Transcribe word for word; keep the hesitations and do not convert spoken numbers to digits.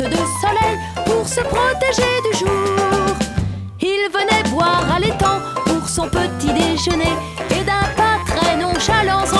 de soleil pour se protéger du jour. Il venait boire à l'étang pour son petit déjeuner et d'un pas très nonchalant